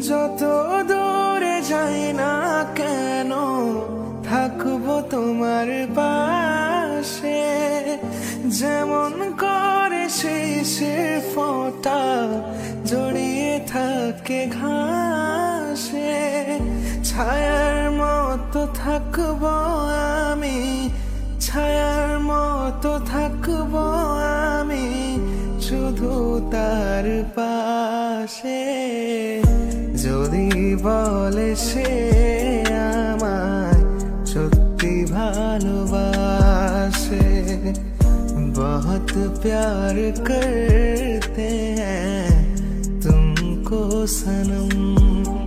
যত দূরে যাই না কেন থাকবো তোমার পাশে, যেমন করে শিশির ফোঁটা জড়িয়ে থাকে ঘাসে। ছায়ার মতো থাকবো আমি, ছায়ার মতো থাকবো আমি শুধু তার পাশে। যদি বলে সে আমায় সত্যি ভালোবাসে, बहुत प्यार करते हैं तुमको सनम।